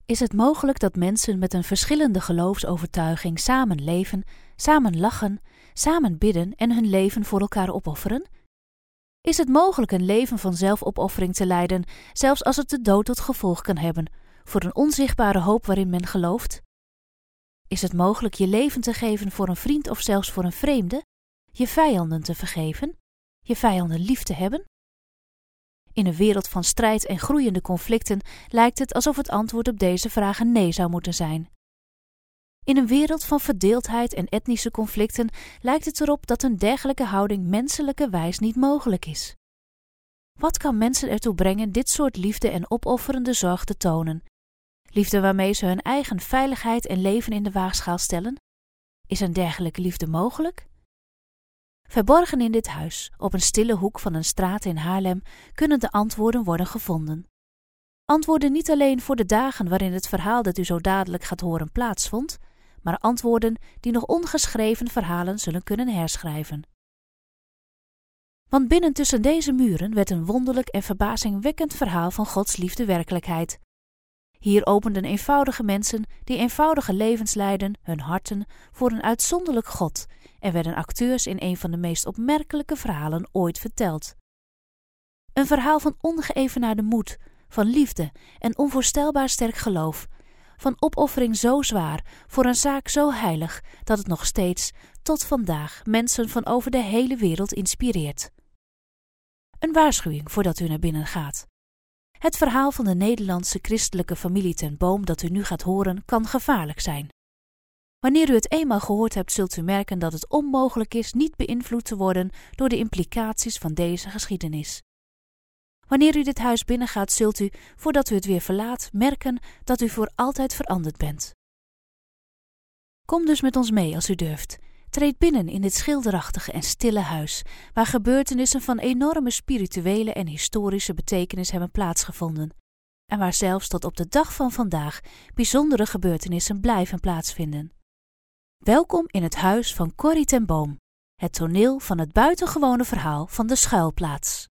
Is het mogelijk dat mensen met een verschillende geloofsovertuiging samen leven, samen lachen, samen bidden en hun leven voor elkaar opofferen? Is het mogelijk een leven van zelfopoffering te leiden, zelfs als het de dood tot gevolg kan hebben, voor een onzichtbare hoop waarin men gelooft? Is het mogelijk je leven te geven voor een vriend of zelfs voor een vreemde, je vijanden te vergeven, je vijanden lief te hebben? In een wereld van strijd en groeiende conflicten lijkt het alsof het antwoord op deze vragen nee zou moeten zijn. In een wereld van verdeeldheid en etnische conflicten lijkt het erop dat een dergelijke houding menselijkerwijs niet mogelijk is. Wat kan mensen ertoe brengen dit soort liefde en opofferende zorg te tonen? Liefde waarmee ze hun eigen veiligheid en leven in de waagschaal stellen? Is een dergelijke liefde mogelijk? Verborgen in dit huis, op een stille hoek van een straat in Haarlem, kunnen de antwoorden worden gevonden. Antwoorden niet alleen voor de dagen waarin het verhaal dat u zo dadelijk gaat horen plaatsvond, maar antwoorden die nog ongeschreven verhalen zullen kunnen herschrijven. Want binnen tussen deze muren werd een wonderlijk en verbazingwekkend verhaal van Gods liefde werkelijkheid. Hier openden eenvoudige mensen die eenvoudige levens leidden hun harten voor een uitzonderlijk God en werden acteurs in een van de meest opmerkelijke verhalen ooit verteld. Een verhaal van ongeëvenaarde moed, van liefde en onvoorstelbaar sterk geloof, van opoffering zo zwaar voor een zaak zo heilig dat het nog steeds, tot vandaag, mensen van over de hele wereld inspireert. Een waarschuwing voordat u naar binnen gaat. Het verhaal van de Nederlandse christelijke familie ten Boom dat u nu gaat horen kan gevaarlijk zijn. Wanneer u het eenmaal gehoord hebt, zult u merken dat het onmogelijk is niet beïnvloed te worden door de implicaties van deze geschiedenis. Wanneer u dit huis binnengaat, zult u, voordat u het weer verlaat, merken dat u voor altijd veranderd bent. Kom dus met ons mee als u durft. Treed binnen in dit schilderachtige en stille huis, waar gebeurtenissen van enorme spirituele en historische betekenis hebben plaatsgevonden, en waar zelfs tot op de dag van vandaag bijzondere gebeurtenissen blijven plaatsvinden. Welkom in het huis van Corrie ten Boom, het toneel van het buitengewone verhaal van de schuilplaats.